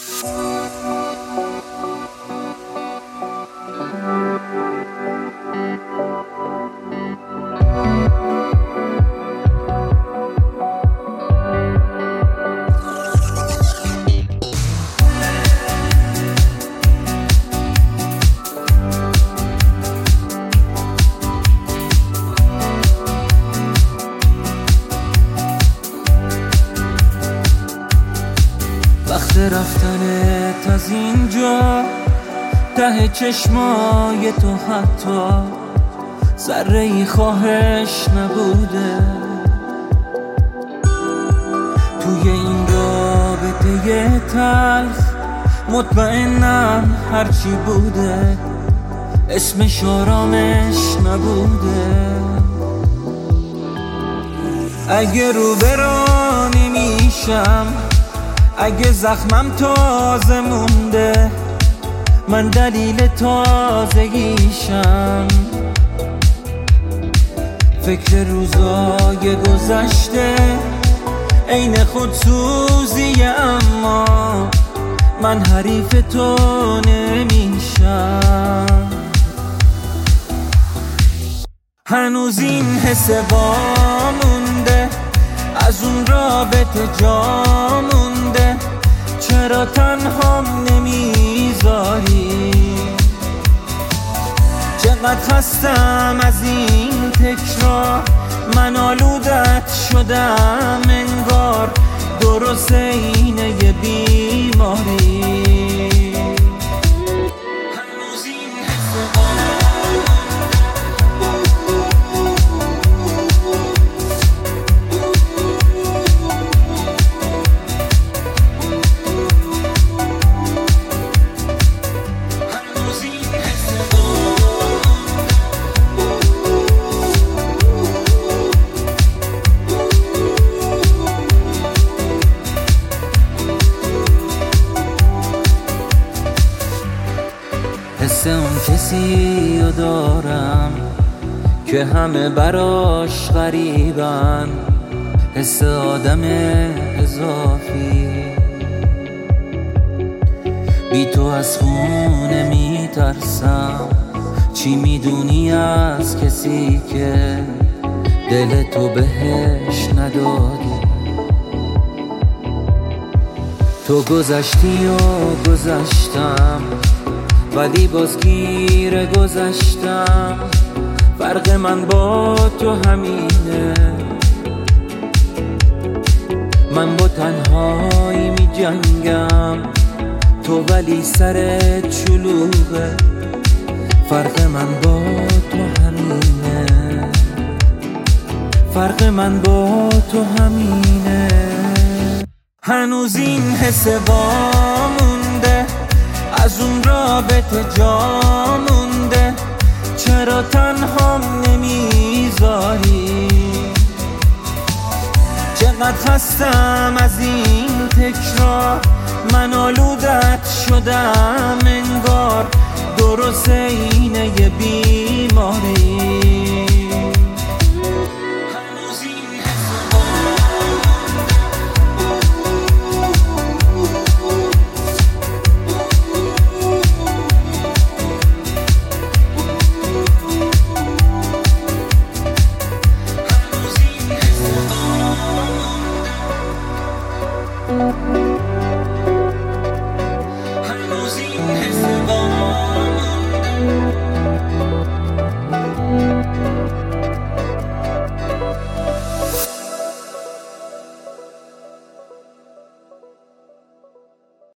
وقت رفتنت از اینجا، ته چشمای تو حتی ذره‌ای خواهش نبوده. توی این رابطه تلخ مطمئنم هرچی بوده اسمش آرامش نبوده. اگه رو برا نمیشم، اگه زخمم تازه مونده، من دلیل تازگیشم. فکر روزای گذشته عین خودسوزیه، اما من حریف تو نمیشم. هنوز این حس وامونده، از اون رابطه جا مونده. چرا تنهام نمیذاری؟ چقدر خستم از این تکرار، من آلودت شدم انگار، درست اینه یه بیماری. هنوز این حس حس اون کسی رو دارم که همه براش غریبن، حس آدم اضافی. بی تو از خونه میترسم، چی میدونی از کسی که دل تو بهش ندادی؟ تو گذشتی و گذشتم، ولی باز گیر گذشتم. فرق من با تو همینه، من با تنهایی می جنگم، تو ولی سرت شلوغه. فرق من با تو همینه، فرق من با تو همینه. هنوز این حس وامونده، از اون رابطه جا مونده. چرا تنهام نمیذاری؟ چقدر خستم از این تکرار، من آلودت شدم انگار، درست اینه یه بیماری.